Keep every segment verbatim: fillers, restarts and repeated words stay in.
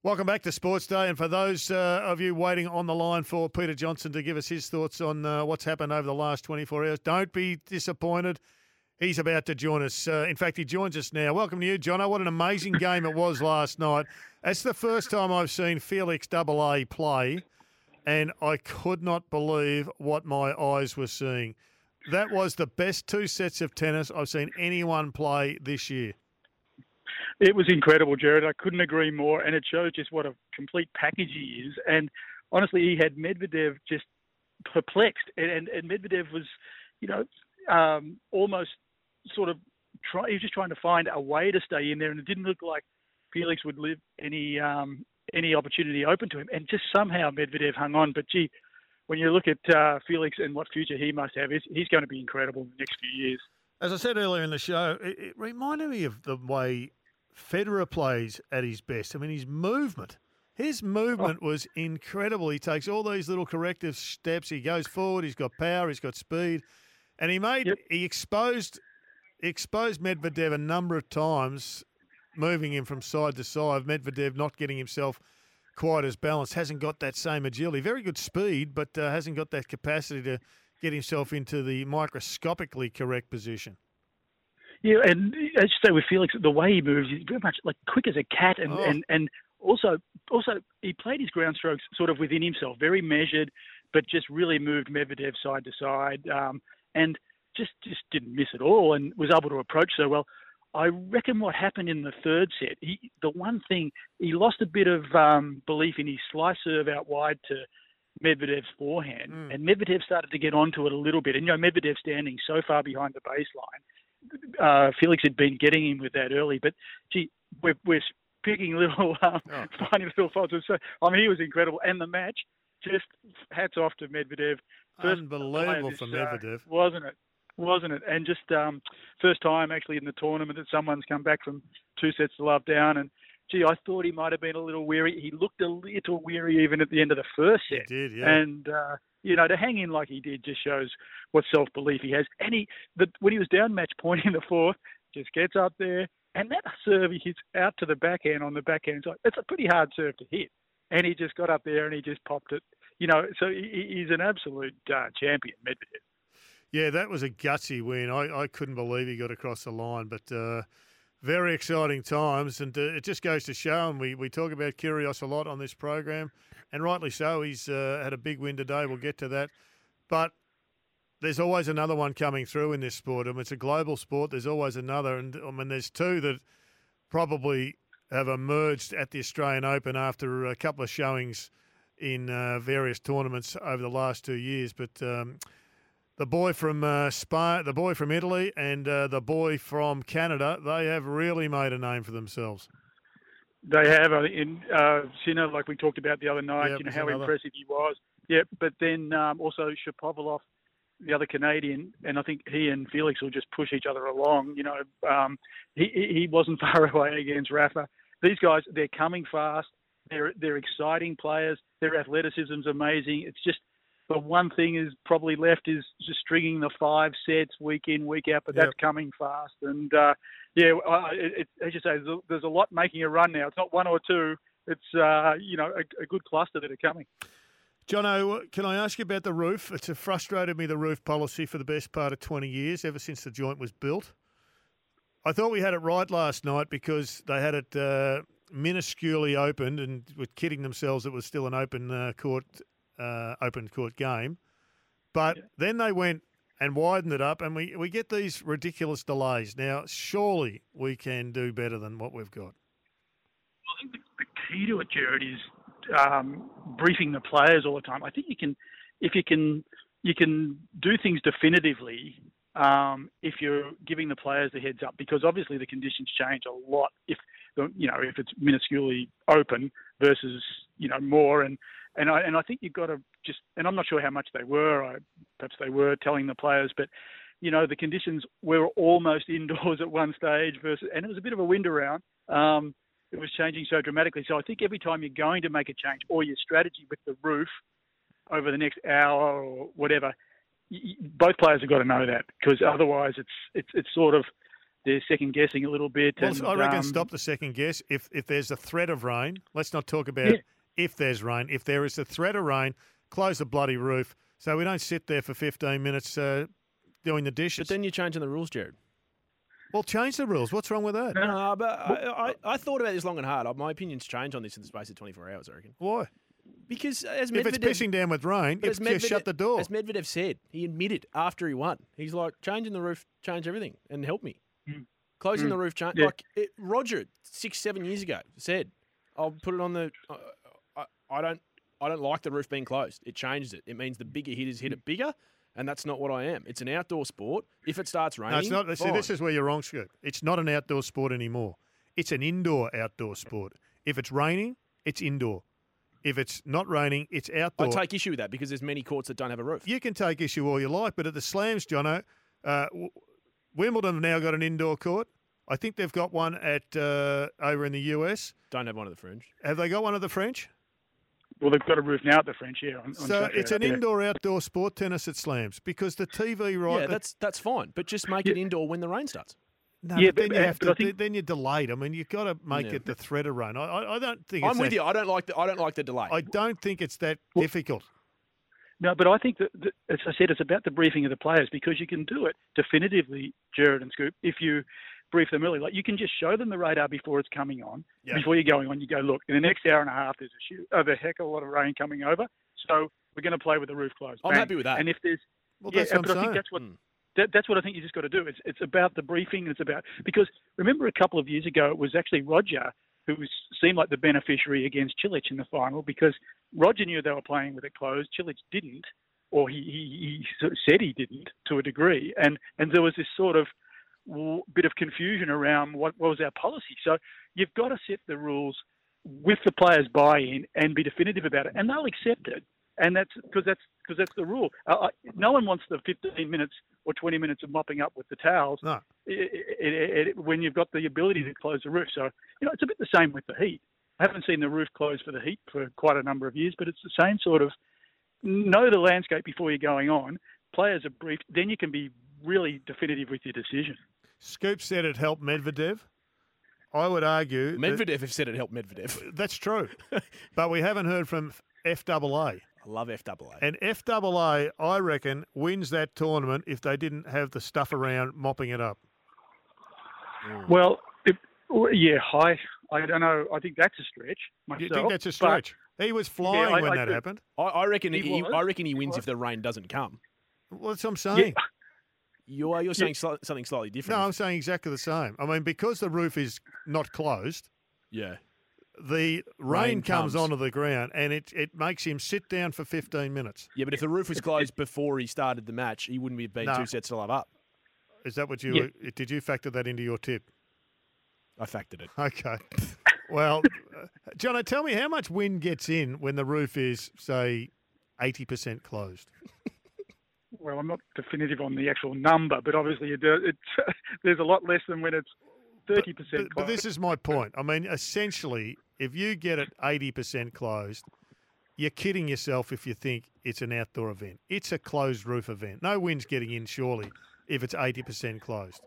Welcome back to Sports Day. And for those uh, of you waiting on the line for Peter Johnson to give us his thoughts on uh, what's happened over the last twenty-four hours, don't be disappointed. He's about to join us. Uh, in fact, he joins us now. Welcome to you, Jono. What an amazing game it was last night. That's the first time I've seen Felix Double A play, and I could not believe what my eyes were seeing. That was the best two sets of tennis I've seen anyone play this year. It was incredible, Jared. I couldn't agree more, and it shows just what a complete package he is. And honestly, he had Medvedev just perplexed, and, and, and Medvedev was, you know, um, almost sort of try. He was just trying to find a way to stay in there, and it didn't look like Felix would leave any um, any opportunity open to him. And just somehow Medvedev hung on. But gee, when you look at uh, Felix and what future he must have, he's, he's going to be incredible in the next few years. As I said earlier in the show, it, it reminded me of the way Federer plays at his best. I mean, his movement, his movement oh. was incredible. He takes all these little corrective steps. He goes forward. He's got power. He's got speed, and he made yep. he exposed exposed Medvedev a number of times, moving him from side to side. Medvedev not getting himself quite as balanced, hasn't got that same agility. Very good speed, but uh, hasn't got that capacity to get himself into the microscopically correct position. Yeah, and as you say with Felix, the way he moves, he's very much like quick as a cat, and, oh. and, and also also he played his ground strokes sort of within himself, very measured, but just really moved Medvedev side to side, um, and just just didn't miss at all, and was able to approach so well. I reckon what happened in the third set, he, the one thing, he lost a bit of um, belief in his slice serve out wide to Medvedev's forehand, mm. and Medvedev started to get onto it a little bit, and you know Medvedev standing so far behind the baseline. Uh, Felix had been getting him with that early, but gee, we're, we're picking little, um, oh. finding little faults. So, I mean, he was incredible. And the match, just hats off to Medvedev. First Unbelievable for Medvedev. Uh, wasn't it? Wasn't it? And just um, first time actually in the tournament that someone's come back from two sets to love down. And gee, I thought he might have been a little weary. He looked a little weary even at the end of the first set. He did, yeah. And, uh, you know, to hang in like he did just shows what self-belief he has. And he, the, when he was down match point in the fourth, just gets up there, and that serve he hits out to the backhand on the backhand side. It's a pretty hard serve to hit. And he just got up there and he just popped it. You know, so he, he's an absolute uh, champion, Medvedev. Yeah, that was a gutsy win. I, I couldn't believe he got across the line, but uh, very exciting times. And uh, it just goes to show, and we, we talk about Kyrgios a lot on this program, and rightly so. He's uh, had a big win today. We'll get to that. But there's always another one coming through in this sport. I mean, it's a global sport. There's always another. And, I mean, there's two that probably have emerged at the Australian Open after a couple of showings in uh, various tournaments over the last two years. But um, the boy from uh, Spain, the boy from Italy, and uh, the boy from Canada, they have really made a name for themselves. They have. In uh, Sinner, like we talked about the other night, yep, you know, how another. impressive he was. Yeah, but then um, also Shapovalov, the other Canadian, and I think he and Felix will just push each other along. You know, um, he he wasn't far away against Rafa. These guys, they're coming fast. They're they're exciting players. Their athleticism's amazing. It's just the one thing is probably left is just stringing the five sets week in, week out, but yep. that's coming fast. And uh, yeah, uh, it, it, as you say, there's a, there's a lot making a run now. It's not one or two. It's uh, you know a, a good cluster that are coming. Jono, can I ask you about the roof? It's frustrated me, the roof policy, for the best part of twenty years, ever since the joint was built. I thought we had it right last night because they had it uh, minusculely opened and were kidding themselves it was still an open uh, court uh, open court game. But yeah. then they went and widened it up, and we, we get these ridiculous delays. Now, surely we can do better than what we've got. Well, I think the, the key to it, Jared, is um, briefing the players all the time. I think you can, if you can, you can do things definitively um, if you're giving the players the heads up, because obviously the conditions change a lot if you know if it's minusculely open versus you know more, and and I and I think you've got to just, and I'm not sure how much they were, I, perhaps they were telling the players, but you know the conditions were almost indoors at one stage versus, and it was a bit of a wind around. Um, It was changing so dramatically. So I think every time you're going to make a change, or your strategy with the roof over the next hour or whatever, you, both players have got to know that, because otherwise it's it's it's sort of they're second guessing a little bit. Well, and, I reckon um, stop the second guess. If if there's a threat of rain, let's not talk about Yeah. if there's rain. If there is a threat of rain, close the bloody roof so we don't sit there for fifteen minutes uh, doing the dishes. But then you're changing the rules, Jared. Well, change the rules. What's wrong with that? No, but I, I, I thought about this long and hard. My opinion's changed on this in the space of twenty-four hours, I reckon. Why? Because as If it's Medvedev, pissing down with rain, but it's as just Medvedev- shut the door. As Medvedev said, he admitted after he won, he's like, changing the roof, change everything, and help me. Mm. Closing Mm. the roof, change. Yeah. Like it, Roger six, seven years ago said, I'll put it on the. Uh, I, I don't, I don't like the roof being closed. It changes it. It means the bigger hitters hit it bigger, and that's not what I am. It's an outdoor sport. If it starts raining, No, it's not. See, fine. this is where you're wrong, Scoop. It's not an outdoor sport anymore. It's an indoor outdoor sport. If it's raining, it's indoor. If it's not raining, it's outdoor. I take issue with that because there's many courts that don't have a roof. You can take issue all you like, but at the Slams, Jono, uh, w- Wimbledon have now got an indoor court. I think they've got one at uh, over in the U S. Don't have one at the Fringe. Have they got one at the French? Well, they've got a roof now at the French, yeah. On, on So Saturday, it's an yeah. indoor-outdoor sport, tennis at Slams, because the T V right. Yeah, that's that's fine, but just make it indoor when the rain starts. no, yeah, but then but- you uh, have but to. I think- Then you're delayed. I mean, you've got to make Yeah. it the threat of rain. I, I, I don't think. It's I'm with that, you. I don't like the I don't like the delay. I don't think it's that Well- difficult. No, but I think that, that, as I said, it's about the briefing of the players because you can do it definitively, Jared and Scoop, if you brief them early. Like you can just show them the radar before it's coming on. Yeah. Before you're going on, you go, look, in the next hour and a half, there's a shoot, oh, the heck of a lot of rain coming over. So we're going to play with the roof closed. I'm Bang. happy with that. And if there's, Well, yeah, that's what but I'm I think saying. that's what Mm. that, that's what I think you just got to do. It's it's about the briefing. And it's about because remember a couple of years ago it was actually Roger who was, seemed like the beneficiary against Cilic in the final because Roger knew they were playing with it closed. Cilic didn't, or he, he, he sort of said he didn't to a degree, and and there was this sort of w- bit of confusion around what, what was our policy. So you've got to set the rules with the players' buy-in and be definitive about it, and they'll accept it. And that's because that's because that's the rule. Uh, I, no one wants the fifteen minutes or twenty minutes of mopping up with the towels No. it, it, it, when you've got the ability to close the roof. So you know it's a bit the same with the heat. I haven't seen the roof closed for the heat for quite a number of years, but it's the same sort of know the landscape before you're going on. Players are briefed, then you can be really definitive with your decision. Scoop said it helped Medvedev. I would argue that- Medvedev have said it helped Medvedev. that's true, but we haven't heard from F double A. I love F double A. And F double A, I reckon, wins that tournament if they didn't have the stuff around mopping it up. Well, it, well, yeah, I I don't know. I think that's a stretch myself. You think that's a but- stretch? He was flying I- when I that do. happened. I, I reckon He he, was. I reckon he He wins was. if the rain doesn't come. Well, that's what I'm saying. Yeah. You are you're saying sli- something slightly different. No, I'm saying exactly the same. I mean, because the roof is not closed, Yeah. the rain, Rain comes. comes. onto the ground and it, it makes him sit down for fifteen minutes. Yeah, but if the roof was closed before he started the match, he wouldn't have been No. two sets to love up. Is that what you Yeah. did? You factor that into your tip? I factored it. Okay. Well, uh, Jono, tell me how much wind gets in when the roof is, say, eighty percent closed? Well, I'm not definitive on the actual number, but obviously you do, it's, there's a lot less than when it's thirty percent But, but this is my point. I mean, essentially, if you get it eighty percent closed, you're kidding yourself if you think it's an outdoor event. It's a closed roof event. No wind's getting in, surely, if it's eighty percent closed.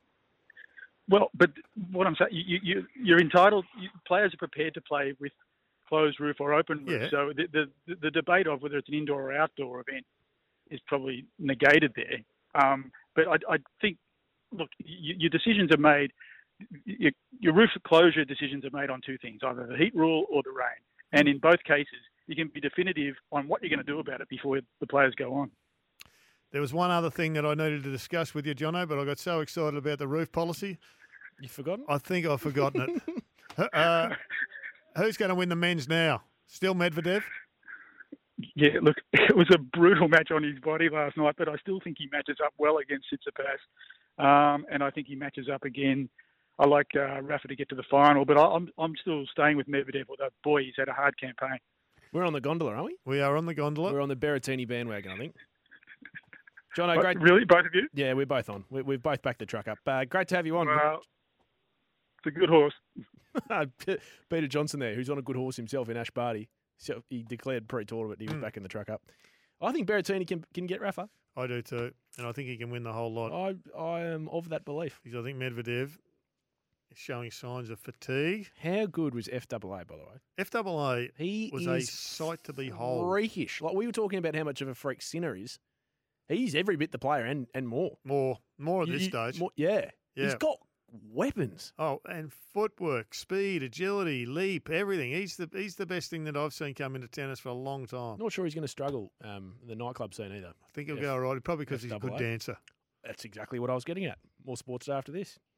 Well, but what I'm saying, you, you, you're entitled. You, players are prepared to play with closed roof or open roof. Yeah. So the, the the debate of whether it's an indoor or outdoor event is probably negated there. Um, but I, I think, look, you, your decisions are made. Your, your roof closure decisions are made on two things: either the heat rule or the rain. And in both cases, you can be definitive on what you're going to do about it before the players go on. There was one other thing that I needed to discuss with you, Jono, but I got so excited about the roof policy, You forgotten? I think I've forgotten it. uh, who's going to win the men's now? Still Medvedev? Yeah, look, it was a brutal match on his body last night, but I still think he matches up well against Tsitsipas, um, and I think he matches up again. I like uh, Rafa to get to the final, but I, I'm I'm still staying with Medvedev. Although, boy, he's had a hard campaign. We're on the gondola, aren't we? We are on the gondola. We're on the Berrettini bandwagon, I think. Jono, But great. really, both of you? Yeah, we're both on. We, we've both backed the truck up. Uh, great to have you on. Well, it's a good horse. Peter Johnson there, who's on a good horse himself in Ash Barty. So he declared pre-tournament he was Mm. backing the truck up. I think Berrettini can can get Rafa. I do too, and I think he can win the whole lot. I I am of that belief. Because I think Medvedev is showing signs of fatigue. How good was F double A, by the way? F double A He was is a sight to behold. freakish. Like we were talking about how much of a freak Sinner is. He's every bit the player and, and more. More, more at You- this you- stage. more- yeah. Yeah. He's got weapons. Oh, and footwork, speed, agility, leap, everything. He's the he's the best thing that I've seen come into tennis for a long time. Not sure he's going to struggle um, the nightclub scene either. I think he'll F- go all right. Probably because he's a good F double A. dancer. That's exactly what I was getting at. More sports after this.